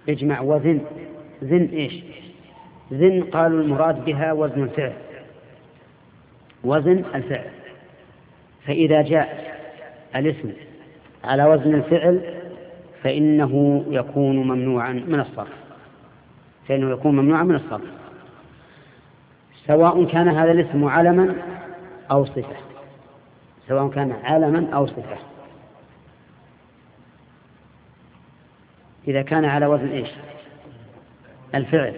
اجمع وزن. زن إيش؟ زن قالوا المراد بها وزن الفعل، وزن الفعل. فإذا جاء الاسم على وزن الفعل فإنه يكون ممنوعا من الصرف، سواء كان هذا الاسم علما أو صفة، سواء كان علما أو صفة. إذا كان على وزن إيش؟ الفعل،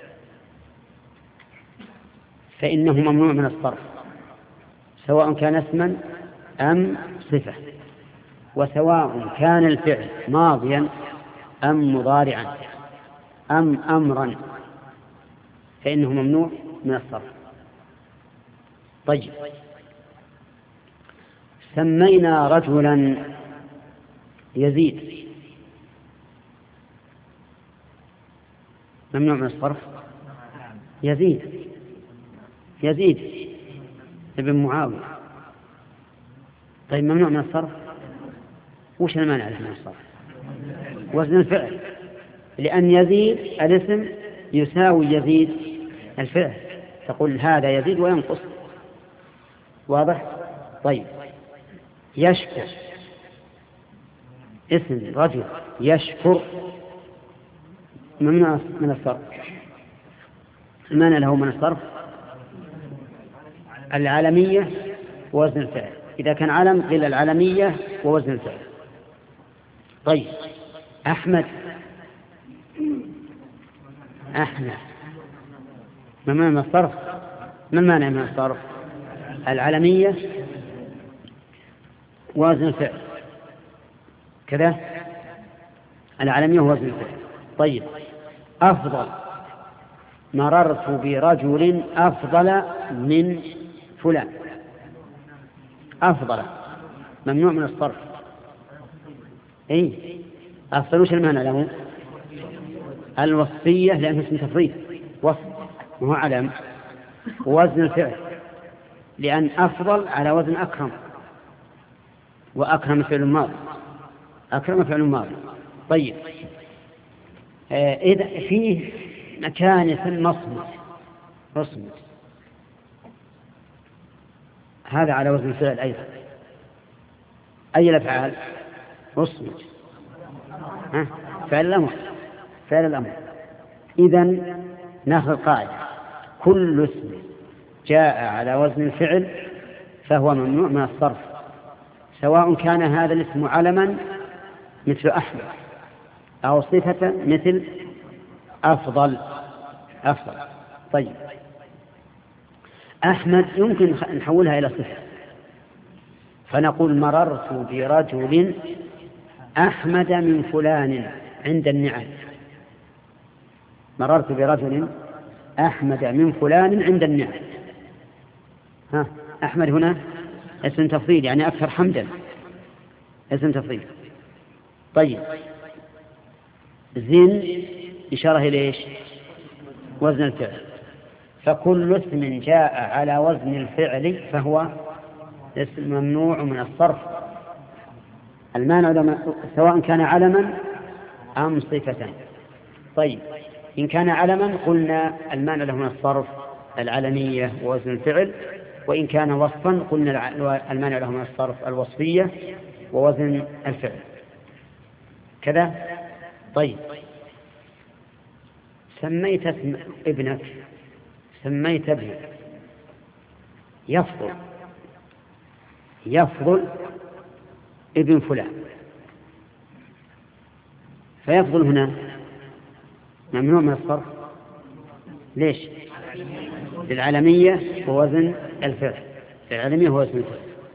فإنه ممنوع من الصرف، سواء كان اسما أم صفة، وسواء كان الفعل ماضيا أم مضارعا أم أمرا فإنه ممنوع من الصرف. طيب، سمينا رجلا يزيد، ممنوع من الصرف. يزيد ابن معاوية، طيب ممنوع من الصرف. وش المانع من الصرف؟ وزن الفعل، لأن يزيد الاسم يساوي يزيد الفعل، تقول هذا يزيد وينقص. واضح؟ طيب، يشكر، اسم رجل يشكر، ممنوع من الصرف. المانع له من الصرف العالمية ووزن الفعل، إذا كان علم قيل العالمية ووزن الفعل. طيب، أحمد ممنوع من الصرف. ما المانع من الصرف؟ العالمية ووزن الفعل، كذا العالمية ووزن الفعل. طيب، أفضل، مررت برجل أفضل من فلان، أفضل ممنوع من الصرف. أفضل وش المعنى له؟ الوصفية، لأنه اسم تفضيل، وصف وهو علم. ووزن الفعل، لأن أفضل على وزن أكرم، وأكرم فعل ماضي، أكرم فعل ماضي. طيب، إذا فيه مكان مصمت، هذا على وزن الفعل أيضا. أي الأفعال؟ مصمت، فعل الأمر. إذن ناخذ قاعدة: كل اسم جاء على وزن الفعل فهو ممنوع من الصرف، سواء كان هذا الاسم علما مثل أحمد، أو صفة مثل أفضل. طيب، أحمد يمكن نحولها إلى صفة، فنقول مررت برجل أحمد من فلان عند النعال. مررت برجل أحمد من فلان عند النعال. أحمد هنا اسم تفضيل، يعني أكثر حمدا، اسم تفضيل. طيب، زين إشارة إلى وزن الفعل، فكل اسم جاء على وزن الفعل فهو اسم ممنوع من الصرف. المانع سواء كان علما أم صفة. طيب، إن كان علما قلنا المانع له من الصرف العلمية ووزن الفعل، وإن كان وصفا قلنا المانع له من الصرف الوصفية ووزن الفعل، كذا. طيب، سميت ابنك يفضل ابن فلان، فيفضل هنا ممنوع من الصرف. ليش؟ للعالمية ووزن الفعل، العالمية ووزن الفعل.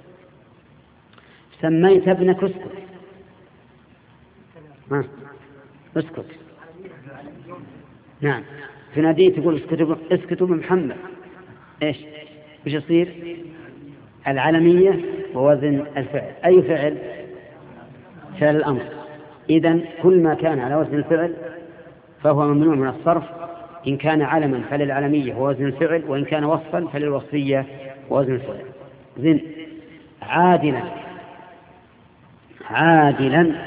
سميت ابنك اسكت. نعم، تناديه تقول اسكتوا بمحمد، وش يصير؟ العالمية ووزن الفعل. أي فعل؟ فعل الأمر. إذن كل ما كان على وزن الفعل فهو ممنوع من الصرف، إن كان علما فللعالمية ووزن الفعل، وإن كان وصفا فللوصفية ووزن الفعل. زين عادلا